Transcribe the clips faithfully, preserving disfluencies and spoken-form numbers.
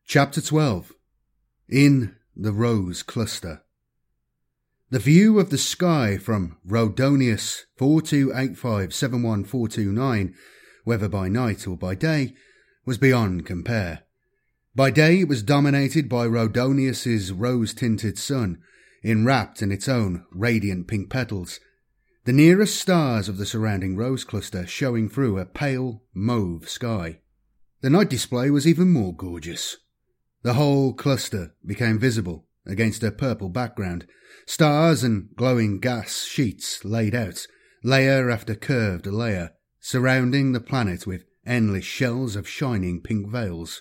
Chapter twelve. In the Rose Cluster. The view of the sky from Rhodonius four two eight five seven one four two nine, whether by night or by day, was beyond compare. By day it was dominated by Rhodonius's rose-tinted sun, enwrapped in its own radiant pink petals, the nearest stars of the surrounding rose cluster showing through a pale mauve sky. The night display was even more gorgeous. The whole cluster became visible against a purple background, stars and glowing gas sheets laid out, layer after curved layer, surrounding the planet with endless shells of shining pink veils.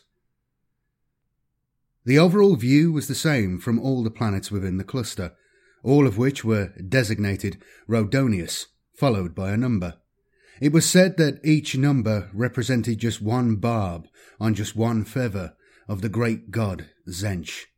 The overall view was the same from all the planets within the cluster, all of which were designated Rhodonius, followed by a number. It was said that each number represented just one barb on just one feather of the great god Tzeentch.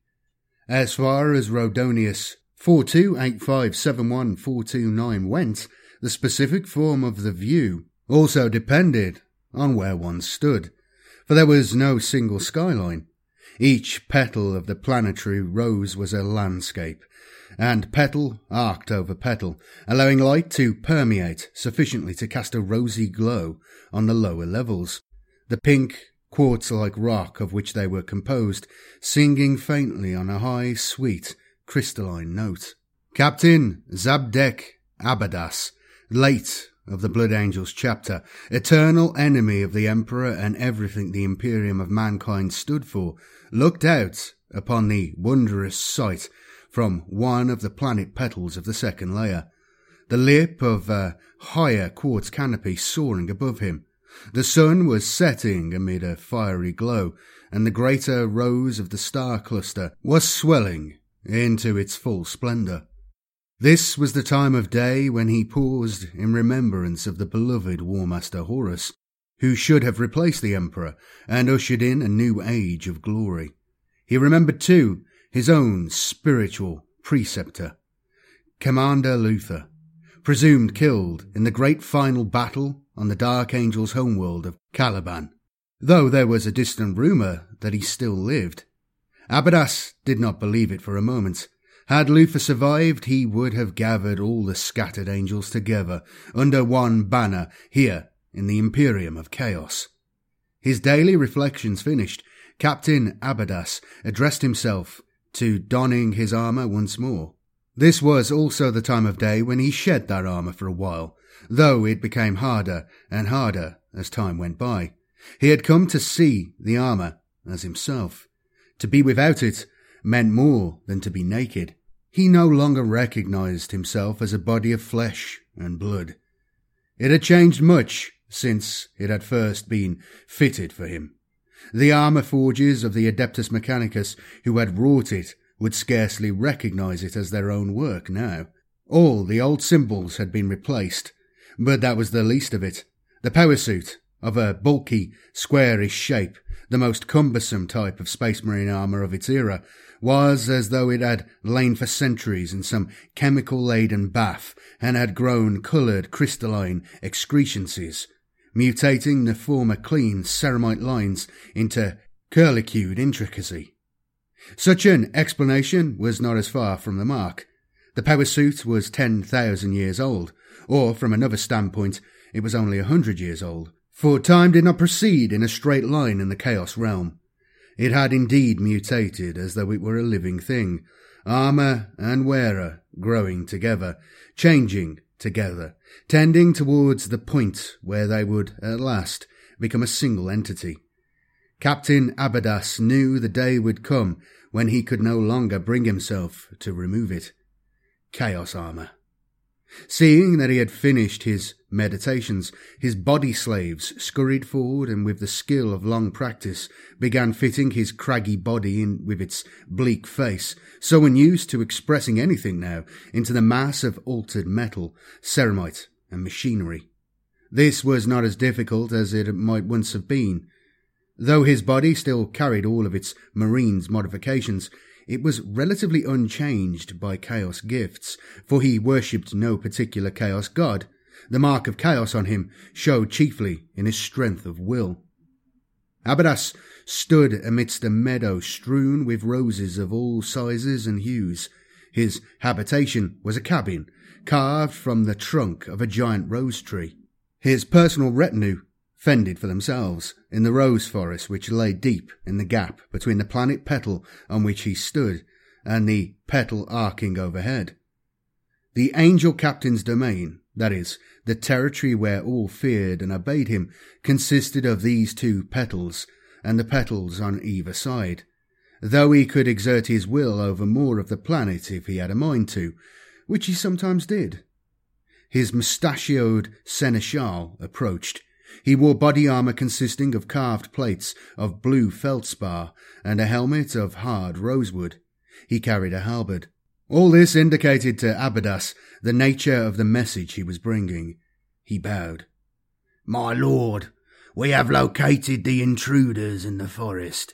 As far as Rhodonius four two eight five seven one four two nine went, the specific form of the view also depended on where one stood, for there was no single skyline. Each petal of the planetary rose was a landscape, and petal arced over petal, allowing light to permeate sufficiently to cast a rosy glow on the lower levels. The pink, quartz-like rock of which they were composed, singing faintly on a high, sweet, crystalline note. Captain Zabdek Abadas, late of the Blood Angels chapter, eternal enemy of the Emperor and everything the Imperium of Mankind stood for, looked out upon the wondrous sight from one of the planet petals of the second layer, the lip of a higher quartz canopy soaring above him. The sun was setting amid a fiery glow, and the greater rose of the star cluster was swelling into its full splendour. This was the time of day when he paused in remembrance of the beloved War Master Horus, who should have replaced the Emperor and ushered in a new age of glory. He remembered, too, his own spiritual preceptor, Commander Luther, presumed killed in the great final battle on the Dark Angel's homeworld of Caliban, though there was a distant rumour that he still lived. Abadas did not believe it for a moment. Had Luther survived, he would have gathered all the scattered angels together under one banner here in the Imperium of Chaos. His daily reflections finished, Captain Abadas addressed himself to donning his armour once more. This was also the time of day when he shed that armour for a while, though it became harder and harder as time went by. He had come to see the armour as himself. To be without it meant more than to be naked. He no longer recognized himself as a body of flesh and blood. It had changed much since it had first been fitted for him. The armour forgers of the Adeptus Mechanicus who had wrought it would scarcely recognize it as their own work now. All the old symbols had been replaced, but that was the least of it. The power suit, of a bulky, squarish shape, the most cumbersome type of Space Marine armour of its era, was as though it had lain for centuries in some chemical-laden bath and had grown coloured crystalline excrescences, mutating the former clean ceramite lines into curlicued intricacy. Such an explanation was not as far from the mark. The power suit was ten thousand years old, or from another standpoint, it was only a hundred years old, for time did not proceed in a straight line in the Chaos realm. It had indeed mutated as though it were a living thing, armour and wearer growing together, changing together, tending towards the point where they would, at last, become a single entity. Captain Abadas knew the day would come when he could no longer bring himself to remove it. Chaos armour. Seeing that he had finished his meditations, his body slaves scurried forward and with the skill of long practice began fitting his craggy body in with its bleak face, so unused to expressing anything now, into the mass of altered metal, ceramite and machinery. This was not as difficult as it might once have been. Though his body still carried all of its Marine's modifications, it was relatively unchanged by Chaos gifts, for he worshipped no particular Chaos god. The mark of Chaos on him showed chiefly in his strength of will. Abydos stood amidst a meadow strewn with roses of all sizes and hues. His habitation was a cabin, carved from the trunk of a giant rose tree. His personal retinue fended for themselves in the rose forest which lay deep in the gap between the planet Petal on which he stood and the petal arcing overhead. The angel captain's domain, that is, the territory where all feared and obeyed him, consisted of these two petals and the petals on either side, though he could exert his will over more of the planet if he had a mind to, which he sometimes did. His mustachioed seneschal approached. He wore body armour consisting of carved plates of blue feldspar and a helmet of hard rosewood. He carried a halberd. All this indicated to Abydos the nature of the message he was bringing. He bowed. "My lord, we have located the intruders in the forest."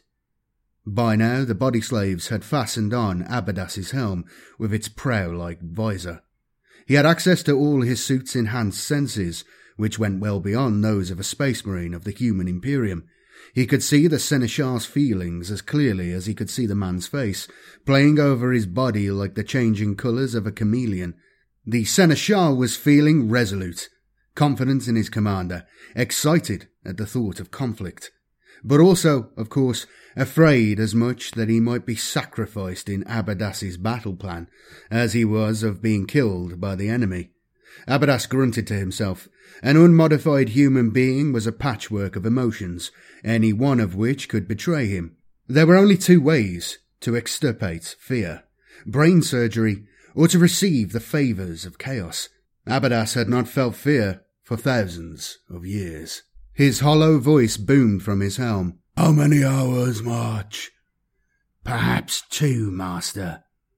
By now the body slaves had fastened on Abydos's helm with its prow-like visor. He had access to all his suit's enhanced senses, which went well beyond those of a space marine of the human Imperium. He could see the seneschal's feelings as clearly as he could see the man's face, playing over his body like the changing colours of a chameleon. The seneschal was feeling resolute, confident in his commander, excited at the thought of conflict, but also, of course, afraid as much that he might be sacrificed in Abydos's battle plan as he was of being killed by the enemy. Abydos grunted to himself. An unmodified human being was a patchwork of emotions, any one of which could betray him. There were only two ways to extirpate fear: brain surgery or to receive the favours of chaos. Abydos had not felt fear for thousands of years. His hollow voice boomed from his helm. "How many hours' march?" "Perhaps two, master."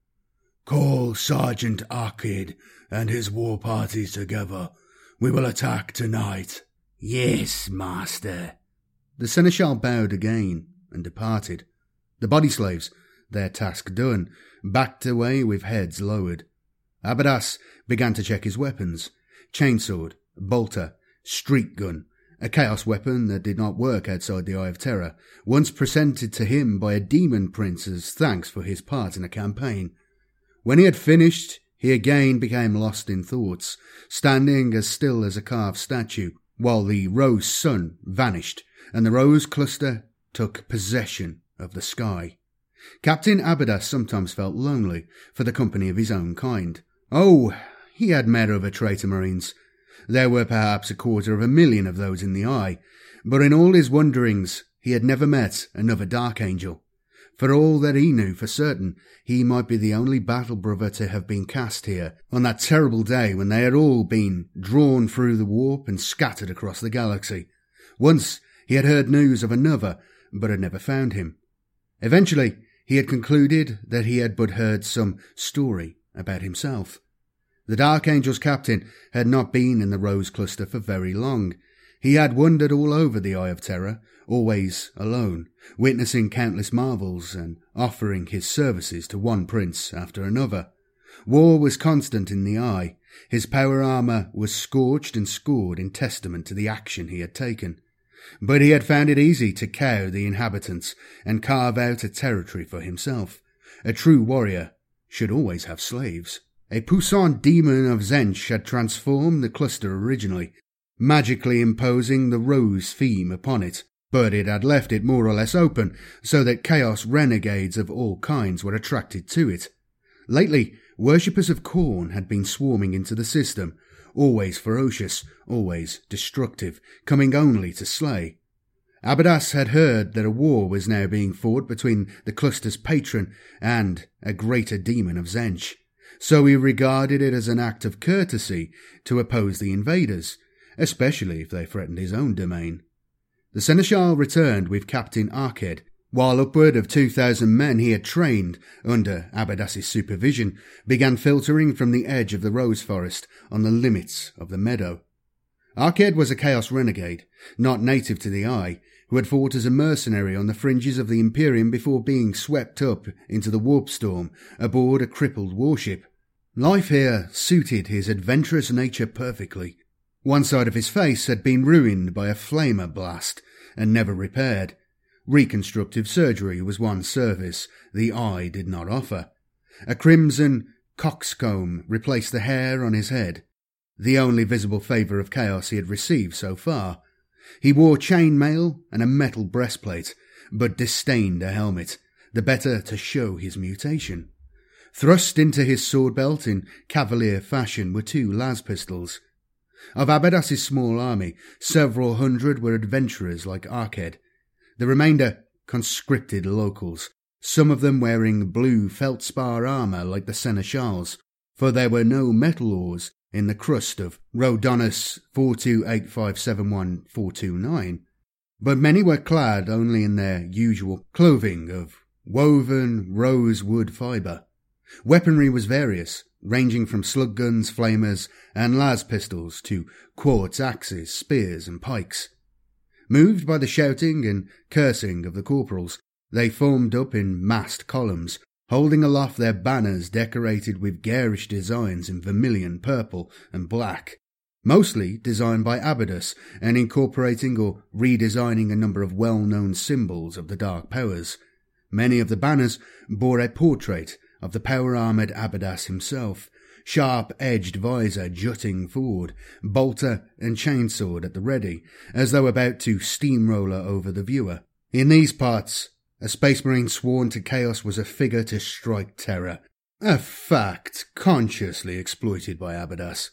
"Call Sergeant Arkid and his war parties together. We will attack tonight." "Yes, master." The seneschal bowed again and departed. The body slaves, their task done, backed away with heads lowered. Abydos began to check his weapons: chainsword, bolter, street gun, a chaos weapon that did not work outside the Eye of Terror, once presented to him by a demon prince as thanks for his part in a campaign. When he had finished, he again became lost in thoughts, standing as still as a carved statue, while the rose sun vanished and the rose cluster took possession of the sky. Captain Abydos sometimes felt lonely for the company of his own kind. Oh, he had met other traitor marines. There were perhaps a quarter of a million of those in the Eye, but in all his wanderings he had never met another Dark Angel. For all that he knew for certain, he might be the only battle brother to have been cast here on that terrible day when they had all been drawn through the warp and scattered across the galaxy. Once he had heard news of another, but had never found him. Eventually, he had concluded that he had but heard some story about himself. The Dark Angel's captain had not been in the Rose Cluster for very long. He had wandered all over the Eye of Terror, always alone, witnessing countless marvels and offering his services to one prince after another. War was constant in the Eye. His power armour was scorched and scored in testament to the action he had taken. But he had found it easy to cow the inhabitants and carve out a territory for himself. A true warrior should always have slaves. A puissant demon of Tzeentch had transformed the cluster originally, magically imposing the rose theme upon it, but it had left it more or less open so that chaos renegades of all kinds were attracted to it. Lately, worshippers of Khorne had been swarming into the system, always ferocious, always destructive, coming only to slay. Abydos had heard that a war was now being fought between the cluster's patron and a greater demon of Tzeentch, so he regarded it as an act of courtesy to oppose the invaders, especially if they threatened his own domain. The seneschal returned with Captain Arked, while upward of two thousand men he had trained under Abydos's supervision began filtering from the edge of the rose forest on the limits of the meadow. Arked was a chaos renegade, not native to the Eye, who had fought as a mercenary on the fringes of the Imperium before being swept up into the warp storm aboard a crippled warship. Life here suited his adventurous nature perfectly. One side of his face had been ruined by a flamer blast, and never repaired. Reconstructive surgery was one service the eye did not offer. A crimson coxcomb replaced the hair on his head, the only visible favour of chaos he had received so far. He wore chainmail and a metal breastplate, but disdained a helmet, the better to show his mutation. Thrust into his sword belt in cavalier fashion were two las pistols. Of Abadas's small army, several hundred were adventurers like Arked, the remainder conscripted locals, some of them wearing blue feldspar armour like the seneschals, for there were no metal ores in the crust of Rhodonus four two eight five seven one four two nine, but many were clad only in their usual clothing of woven rosewood fibre. Weaponry was various, ranging from slug guns, flamers, and las pistols to quartz axes, spears, and pikes. Moved by the shouting and cursing of the corporals, they formed up in massed columns, holding aloft their banners decorated with garish designs in vermilion, purple, and black, mostly designed by Abadas and incorporating or redesigning a number of well-known symbols of the Dark Powers. Many of the banners bore a portrait of the power-armoured Abadas himself, sharp-edged visor jutting forward, bolter and chainsword at the ready, as though about to steamroller over the viewer. In these parts, a Space Marine sworn to chaos was a figure to strike terror, a fact consciously exploited by Abadas.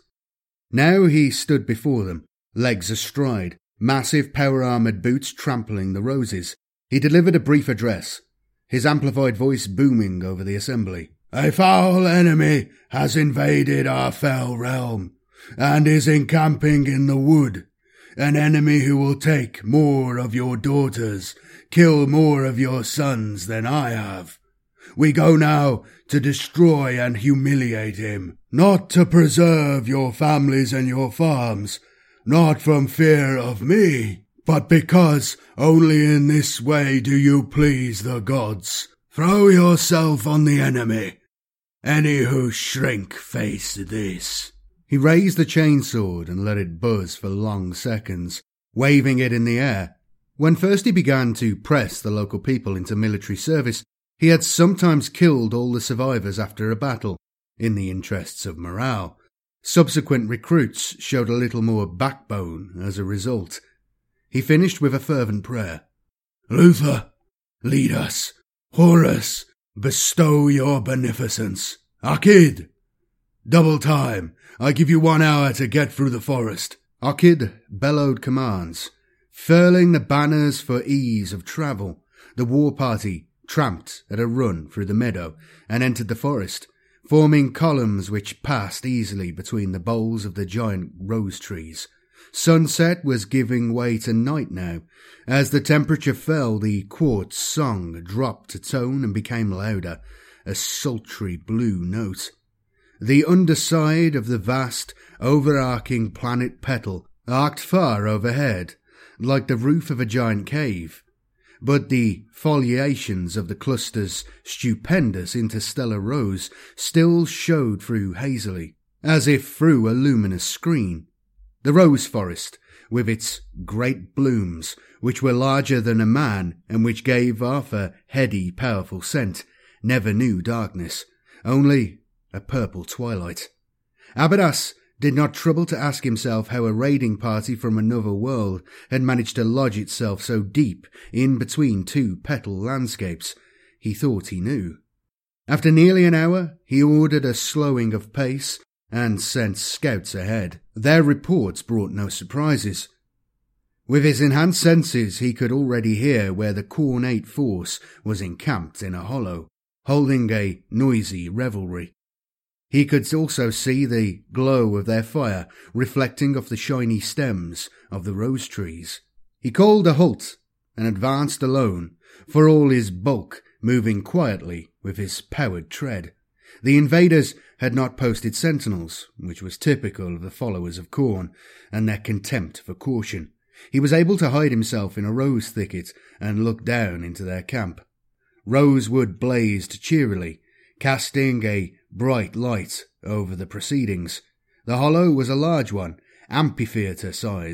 Now he stood before them, legs astride, massive power-armoured boots trampling the roses. He delivered a brief address, his amplified voice booming over the assembly. "A foul enemy has invaded our fell realm, and is encamping in the wood. An enemy who will take more of your daughters, kill more of your sons than I have. We go now to destroy and humiliate him, not to preserve your families and your farms, not from fear of me, but because only in this way do you please the gods. Throw yourself on the enemy. Any who shrink face this." He raised the chainsword and let it buzz for long seconds, waving it in the air. When first he began to press the local people into military service, he had sometimes killed all the survivors after a battle, in the interests of morale. Subsequent recruits showed a little more backbone as a result. He finished with a fervent prayer. "Luther, lead us. Horus, bestow your beneficence. Arkid, double time. I give you one hour to get through the forest." Arkid bellowed commands. Furling the banners for ease of travel, the war party tramped at a run through the meadow and entered the forest, forming columns which passed easily between the boles of the giant rose trees. Sunset was giving way to night now. As the temperature fell, the quartz song dropped a tone and became louder, a sultry blue note. The underside of the vast, overarching planet Petal arced far overhead, like the roof of a giant cave, but the foliations of the cluster's stupendous interstellar rose still showed through hazily, as if through a luminous screen. The rose forest, with its great blooms, which were larger than a man and which gave off a heady, powerful scent, never knew darkness, only a purple twilight. Abadas did not trouble to ask himself how a raiding party from another world had managed to lodge itself so deep in between two petal landscapes. He thought he knew. After nearly an hour, he ordered a slowing of pace and sent scouts ahead. Their reports brought no surprises. With his enhanced senses, he could already hear where the Khornate force was encamped in a hollow, holding a noisy revelry. He could also see the glow of their fire reflecting off the shiny stems of the rose trees. He called a halt and advanced alone, for all his bulk moving quietly with his powered tread. The invaders had not posted sentinels, which was typical of the followers of Khorne and their contempt for caution. He was able to hide himself in a rose thicket and look down into their camp. Rosewood blazed cheerily, casting a bright light over the proceedings. The hollow was a large one, amphitheatre-sized,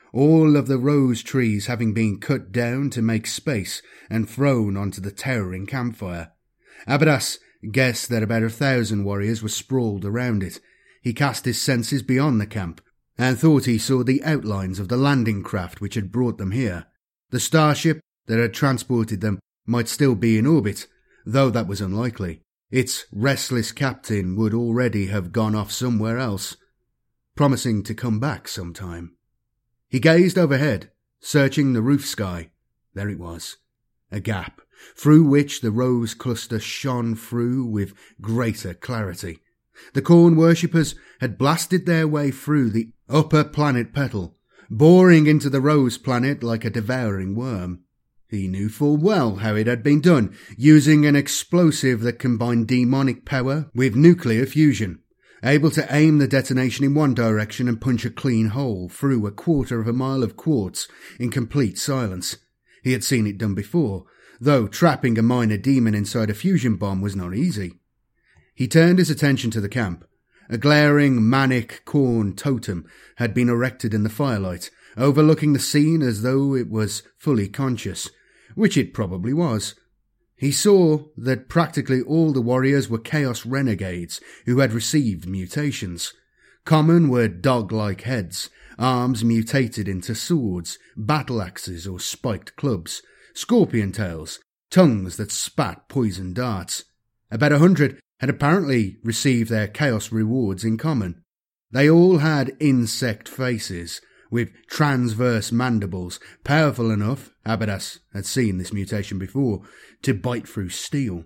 all of the rose trees having been cut down to make space and thrown onto the towering campfire. Abadas guessed that about a thousand warriors were sprawled around it. He cast his senses beyond the camp and thought he saw the outlines of the landing craft which had brought them here. The starship that had transported them might still be in orbit, though that was unlikely. Its restless captain would already have gone off somewhere else, promising to come back sometime. He gazed overhead, searching the roof sky. There it was, a gap, through which the rose cluster shone through with greater clarity. The corn worshippers had blasted their way through the upper planet petal, boring into the rose planet like a devouring worm. He knew full well how it had been done, using an explosive that combined demonic power with nuclear fusion, able to aim the detonation in one direction and punch a clean hole through a quarter of a mile of quartz in complete silence. He had seen it done before, though trapping a minor demon inside a fusion bomb was not easy. He turned his attention to the camp. A glaring, manic corn totem had been erected in the firelight, overlooking the scene as though it was fully conscious, which it probably was. He saw that practically all the warriors were Chaos renegades who had received mutations. Common were dog-like heads, arms mutated into swords, battle axes or spiked clubs, scorpion tails, tongues that spat poison darts. About a hundred had apparently received their Chaos rewards in common. They all had insect faces, with transverse mandibles, powerful enough, Abadas had seen this mutation before, to bite through steel.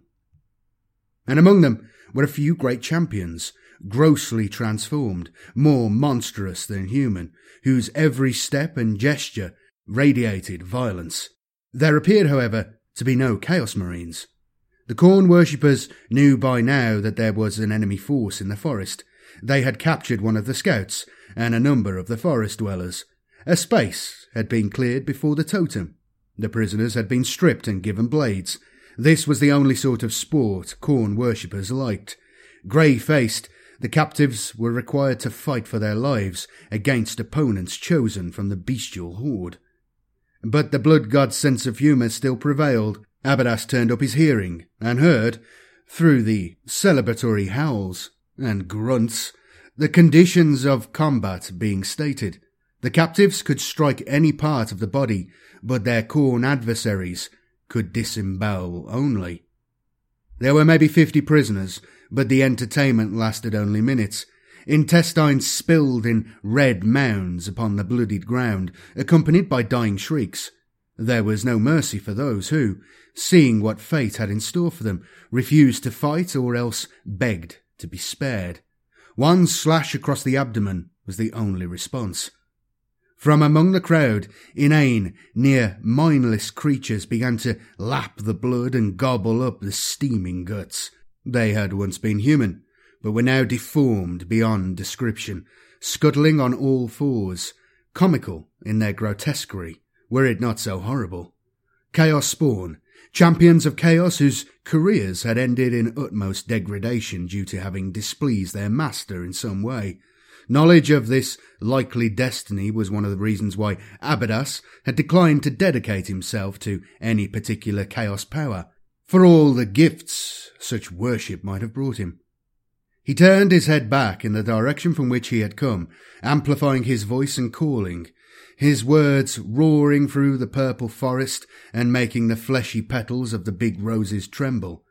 And among them were a few great champions, grossly transformed, more monstrous than human, whose every step and gesture radiated violence. There appeared, however, to be no Chaos Marines. The corn worshippers knew by now that there was an enemy force in the forest. They had captured one of the scouts and a number of the forest dwellers. A space had been cleared before the totem. The prisoners had been stripped and given blades. This was the only sort of sport corn worshippers liked. Grey-faced, the captives were required to fight for their lives against opponents chosen from the bestial horde. But the blood god's sense of humour still prevailed. Abadas turned up his hearing and heard, through the celebratory howls and grunts, the conditions of combat being stated. The captives could strike any part of the body, but their corn adversaries could disembowel only. There were maybe fifty prisoners, but the entertainment lasted only minutes. Intestines spilled in red mounds upon the bloodied ground, accompanied by dying shrieks. There was no mercy for those who, seeing what fate had in store for them, refused to fight or else begged to be spared. One slash across the abdomen was the only response. From among the crowd, inane, near mindless creatures began to lap the blood and gobble up the steaming guts. They had once been human, but were now deformed beyond description, scuttling on all fours, comical in their grotesquerie, were it not so horrible. Chaos spawn, champions of chaos whose careers had ended in utmost degradation due to having displeased their master in some way. Knowledge of this likely destiny was one of the reasons why Abadas had declined to dedicate himself to any particular chaos power, for all the gifts such worship might have brought him. He turned his head back in the direction from which he had come, amplifying his voice and calling, his words roaring through the purple forest and making the fleshy petals of the big roses tremble.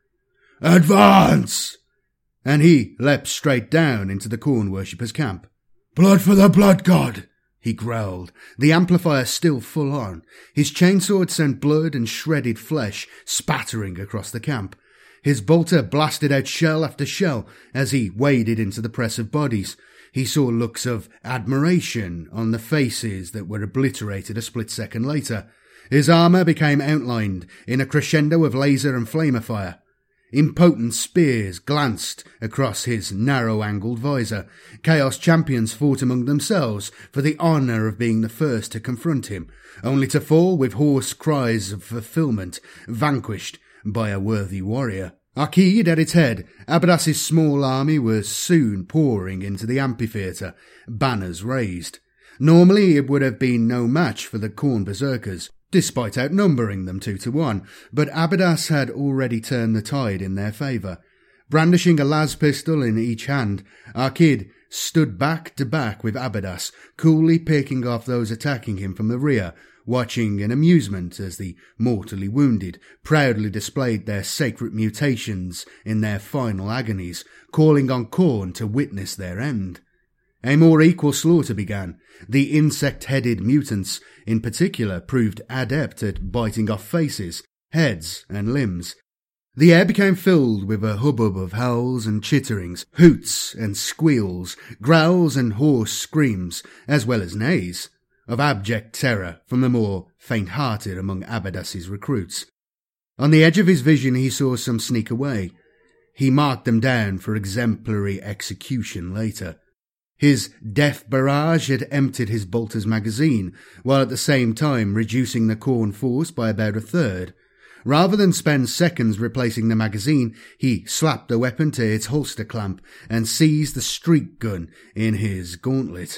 "Advance!" And he leapt straight down into the corn worshippers' camp. "Blood for the blood god!" he growled, the amplifier still full on. His chainsword sent blood and shredded flesh spattering across the camp. His bolter blasted out shell after shell as he waded into the press of bodies. He saw looks of admiration on the faces that were obliterated a split second later. His armour became outlined in a crescendo of laser and flamer fire. Impotent spears glanced across his narrow-angled visor. Chaos champions fought among themselves for the honour of being the first to confront him, only to fall with hoarse cries of fulfilment, vanquished by a worthy warrior. Arkid at its head, Abadas's small army was soon pouring into the amphitheatre, banners raised. Normally it would have been no match for the Khorne berserkers, despite outnumbering them two to one, but Abydos had already turned the tide in their favour. Brandishing a las pistol in each hand, Arkid stood back to back with Abydos, coolly picking off those attacking him from the rear, watching in amusement as the mortally wounded proudly displayed their sacred mutations in their final agonies, calling on Khorne to witness their end. A more equal slaughter began. The insect-headed mutants, in particular, proved adept at biting off faces, heads, and limbs. The air became filled with a hubbub of howls and chitterings, hoots and squeals, growls and hoarse screams, as well as neighs, of abject terror from the more faint-hearted among Abydos's recruits. On the edge of his vision he saw some sneak away. He marked them down for exemplary execution later. His death barrage had emptied his bolter's magazine, while at the same time reducing the Khorne force by about a third. Rather than spend seconds replacing the magazine, he slapped the weapon to its holster clamp and seized the streak gun in his gauntlet.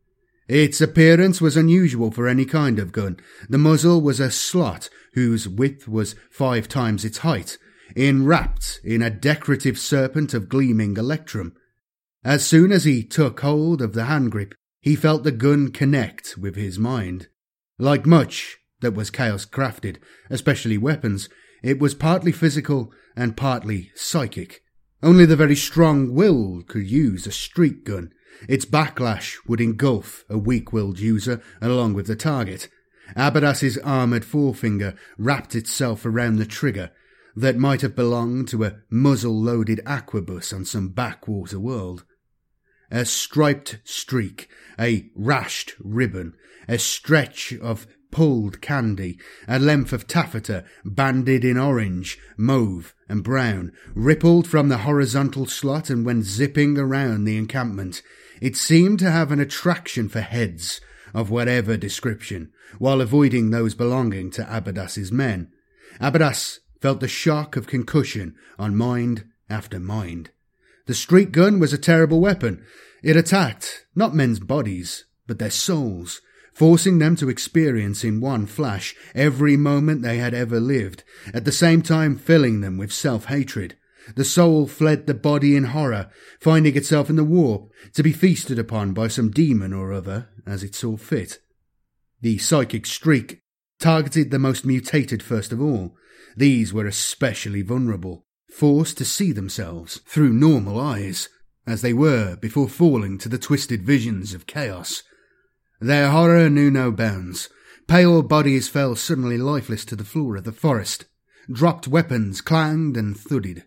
Its appearance was unusual for any kind of gun. The muzzle was a slot whose width was five times its height, enwrapped in a decorative serpent of gleaming electrum. As soon as he took hold of the handgrip, he felt the gun connect with his mind. Like much that was Chaos crafted, especially weapons, it was partly physical and partly psychic. Only the very strong-willed could use a streak gun. Its backlash would engulf a weak-willed user along with the target. Abydos's armoured forefinger wrapped itself around the trigger that might have belonged to a muzzle-loaded aquabus on some backwater world. A striped streak, a rashed ribbon, a stretch of pulled candy, a length of taffeta banded in orange, mauve and brown, rippled from the horizontal slot and went zipping around the encampment. It seemed to have an attraction for heads of whatever description, while avoiding those belonging to Abydos's men. Abydos felt the shock of concussion on mind after mind. The streak gun was a terrible weapon. It attacked not men's bodies, but their souls, forcing them to experience in one flash every moment they had ever lived, at the same time filling them with self-hatred. The soul fled the body in horror, finding itself in the warp, to be feasted upon by some demon or other as it saw fit. The psychic streak targeted the most mutated first of all. These were especially vulnerable, forced to see themselves through normal eyes, as they were before falling to the twisted visions of chaos. Their horror knew no bounds. Pale bodies fell suddenly lifeless to the floor of the forest. Dropped weapons clanged and thudded.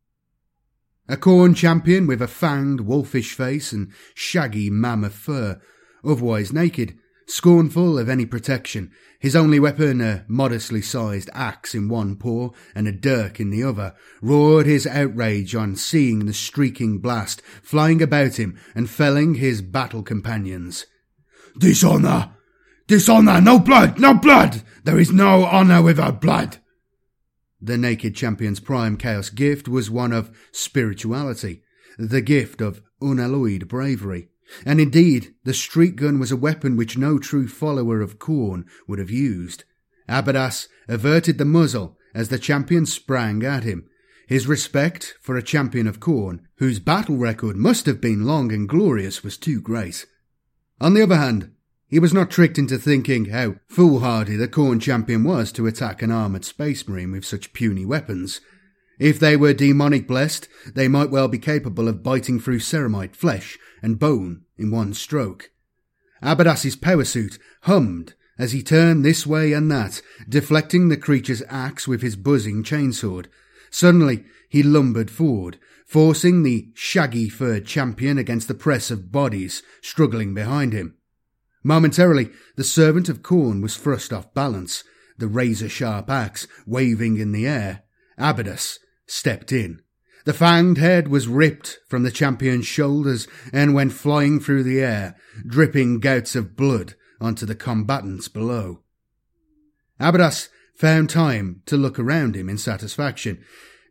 A Khorne champion with a fanged wolfish face and shaggy mammoth fur, otherwise naked, scornful of any protection, his only weapon a modestly sized axe in one paw and a dirk in the other, roared his outrage on seeing the streaking blast flying about him and felling his battle companions. "Dishonour! Dishonour! No blood! No blood! There is no honour without blood!" The naked champion's prime chaos gift was one of spirituality, the gift of unalloyed bravery. And indeed, the streak gun was a weapon which no true follower of Khorne would have used. Abydos averted the muzzle as the champion sprang at him. His respect for a champion of Khorne, whose battle record must have been long and glorious, was too great. On the other hand, he was not tricked into thinking how foolhardy the Khorne champion was to attack an armoured space marine with such puny weapons. If they were demonic blessed, they might well be capable of biting through ceramite, flesh, and bone in one stroke. Abydos's power suit hummed as he turned this way and that, deflecting the creature's axe with his buzzing chainsword. Suddenly he lumbered forward, forcing the shaggy-furred champion against the press of bodies struggling behind him. Momentarily, the servant of Khorne was thrust off balance, the razor-sharp axe waving in the air. Abydos stepped in. The fanged head was ripped from the champion's shoulders and went flying through the air, dripping gouts of blood onto the combatants below. Abydos found time to look around him in satisfaction.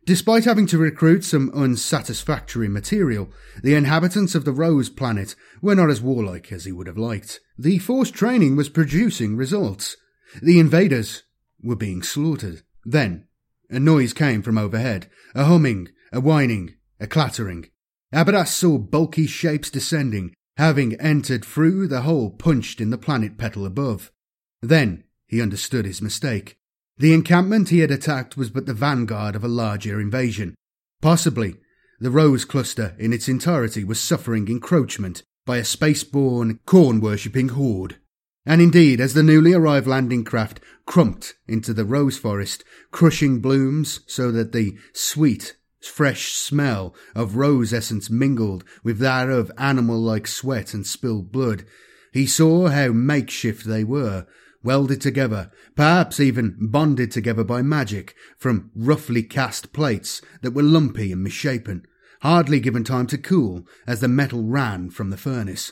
Despite having to recruit some unsatisfactory material, the inhabitants of the Rose Planet were not as warlike as he would have liked. The forced training was producing results. The invaders were being slaughtered. Then, a noise came from overhead, a humming, a whining, a clattering. Abadas saw bulky shapes descending, having entered through the hole punched in the planet petal above. Then he understood his mistake. The encampment he had attacked was but the vanguard of a larger invasion. Possibly, the Rose Cluster in its entirety was suffering encroachment by a space-borne, corn-worshipping horde. And indeed, as the newly arrived landing craft crumped into the rose forest, crushing blooms so that the sweet, fresh smell of rose essence mingled with that of animal-like sweat and spilled blood, he saw how makeshift they were, welded together, perhaps even bonded together by magic, from roughly cast plates that were lumpy and misshapen, hardly given time to cool as the metal ran from the furnace.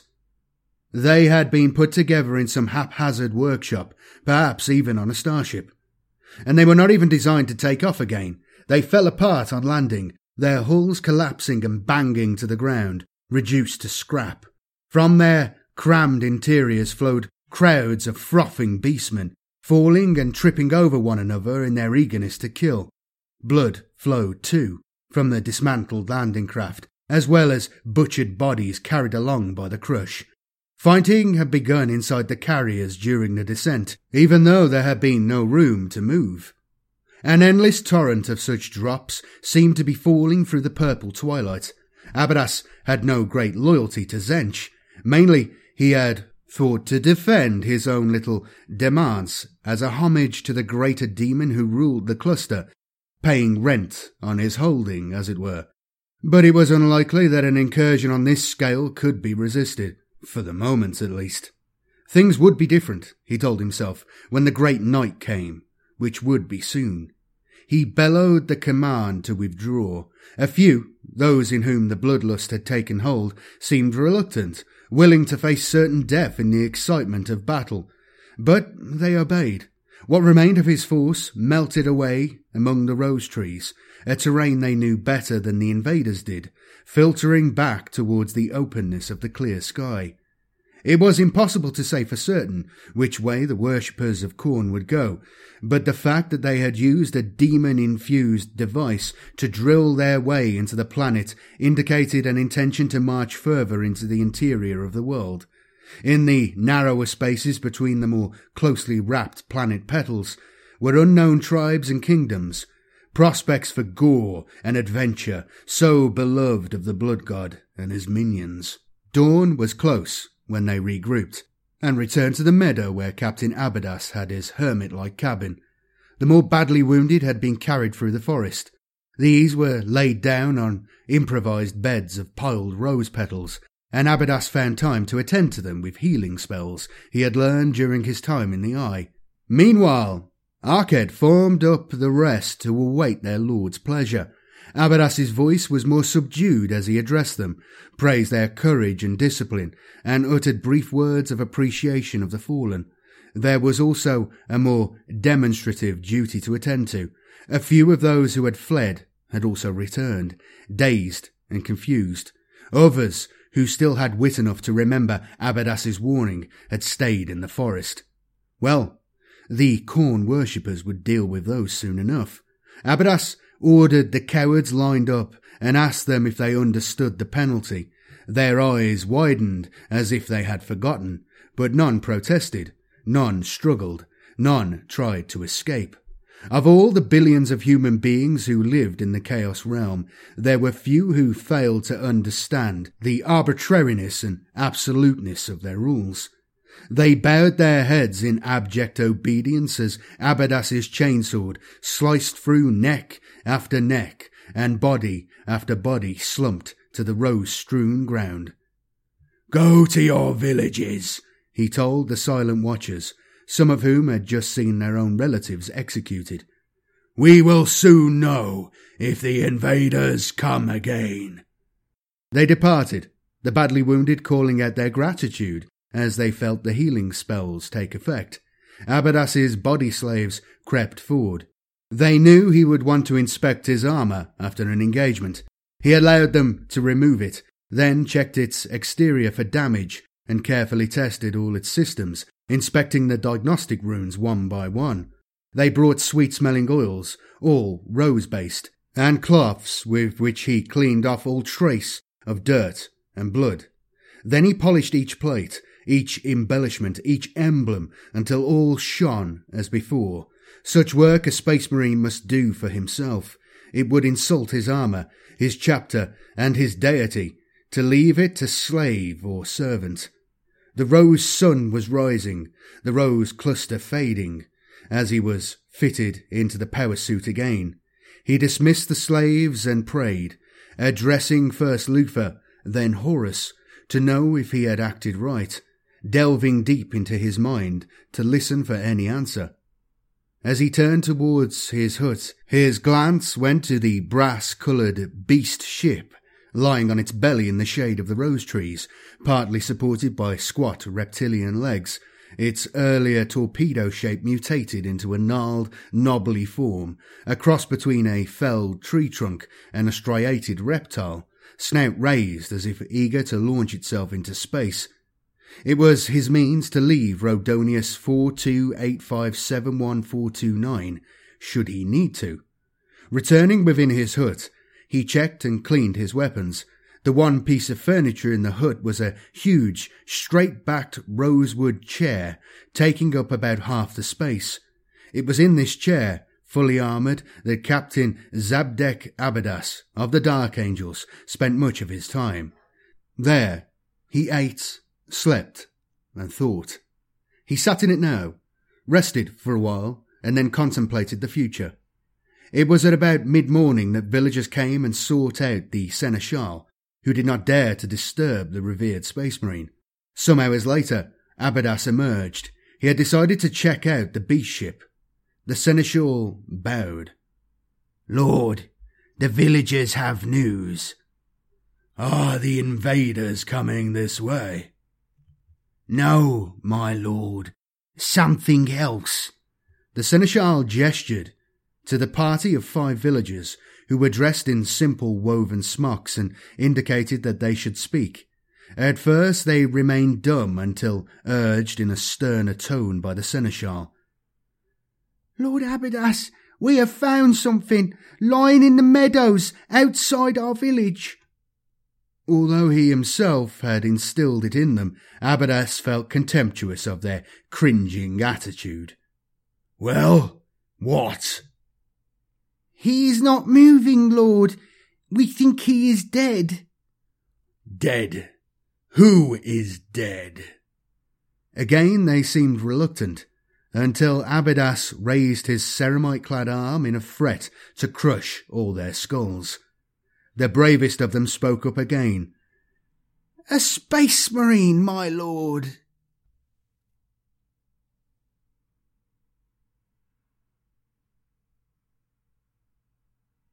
They had been put together in some haphazard workshop, perhaps even on a starship. And they were not even designed to take off again. They fell apart on landing, their hulls collapsing and banging to the ground, reduced to scrap. From their crammed interiors flowed crowds of frothing beastmen, falling and tripping over one another in their eagerness to kill. Blood flowed, too, from the dismantled landing craft, as well as butchered bodies carried along by the crush. Fighting had begun inside the carriers during the descent, even though there had been no room to move. An endless torrent of such drops seemed to be falling through the purple twilight. Abadas had no great loyalty to Tzeentch. Mainly, he had thought to defend his own little demands as a homage to the greater demon who ruled the cluster, paying rent on his holding, as it were. But it was unlikely that an incursion on this scale could be resisted, for the moment at least. Things would be different, he told himself, when the great night came, which would be soon. He bellowed the command to withdraw. A few, those in whom the bloodlust had taken hold, seemed reluctant, willing to face certain death in the excitement of battle. But they obeyed. What remained of his force melted away among the rose trees, a terrain they knew better than the invaders did, filtering back towards the openness of the clear sky. It was impossible to say for certain which way the worshippers of Khorne would go, but the fact that they had used a demon-infused device to drill their way into the planet indicated an intention to march further into the interior of the world. In the narrower spaces between the more closely wrapped planet petals were unknown tribes and kingdoms, prospects for gore and adventure so beloved of the Blood God and his minions. Dawn was close when they regrouped, and returned to the meadow where Captain Abadas had his hermit-like cabin. The more badly wounded had been carried through the forest. These were laid down on improvised beds of piled rose petals, and Abadas found time to attend to them with healing spells he had learned during his time in the Eye. Meanwhile, Arked formed up the rest to await their lord's pleasure. Abadas's voice was more subdued as he addressed them, praised their courage and discipline, and uttered brief words of appreciation of the fallen. There was also a more demonstrative duty to attend to. A few of those who had fled had also returned, dazed and confused. Others, who still had wit enough to remember Abadas's warning, had stayed in the forest. Well, the Khorne worshippers would deal with those soon enough. Abadas ordered the cowards lined up and asked them if they understood the penalty. Their eyes widened as if they had forgotten, but none protested, none struggled, none tried to escape. Of all the billions of human beings who lived in the Chaos Realm, there were few who failed to understand the arbitrariness and absoluteness of their rules. They bowed their heads in abject obedience as Abadas's chainsword sliced through neck after neck and body after body slumped to the rose-strewn ground. "Go to your villages," he told the silent watchers, some of whom had just seen their own relatives executed. "We will soon know if the invaders come again." They departed, the badly wounded calling out their gratitude as they felt the healing spells take effect. Abadas's body slaves crept forward, They knew he would want to inspect his armour after an engagement. He allowed them to remove it, then checked its exterior for damage and carefully tested all its systems, inspecting the diagnostic runes one by one. They brought sweet-smelling oils, all rose-based, and cloths with which he cleaned off all trace of dirt and blood. Then he polished each plate, each embellishment, each emblem, until all shone as before. Such work a Space Marine must do for himself. It would insult his armour, his chapter, and his deity, to leave it to slave or servant. The rose sun was rising, the rose cluster fading, as he was fitted into the power suit again. He dismissed the slaves and prayed, addressing first Luther, then Horus, to know if he had acted right, delving deep into his mind to listen for any answer. As he turned towards his hut, his glance went to the brass-coloured beast ship lying on its belly in the shade of the rose trees, partly supported by squat reptilian legs, its earlier torpedo shape mutated into a gnarled, knobbly form, a cross between a felled tree trunk and a striated reptile, snout raised as if eager to launch itself into space. It was his means to leave Rhodonius four two eight five seven one four two nine, should he need to. Returning within his hut, he checked and cleaned his weapons. The one piece of furniture in the hut was a huge, straight-backed rosewood chair, taking up about half the space. It was in this chair, fully armoured, that Captain Zabdek Abadas of the Dark Angels spent much of his time. There, he ate, slept, and thought. He sat in it now, rested for a while, and then contemplated the future. It was at about mid-morning that villagers came and sought out the Seneschal, who did not dare to disturb the revered Space Marine. Some hours later, Abadas emerged. He had decided to check out the beast ship. The Seneschal bowed. "Lord, the villagers have news." "Are the invaders coming this way?" "No, my lord. Something else." The Seneschal gestured to the party of five villagers who were dressed in simple woven smocks and indicated that they should speak. At first they remained dumb until urged in a sterner tone by the Seneschal. "Lord Abadas, we have found something lying in the meadows outside our village." Although he himself had instilled it in them, Abadas felt contemptuous of their cringing attitude. "Well, what?" "He is not moving, Lord. We think he is dead." "Dead? Who is dead?" Again they seemed reluctant, until Abadas raised his ceramite-clad arm in a threat to crush all their skulls. The bravest of them spoke up again. "A space marine, my lord."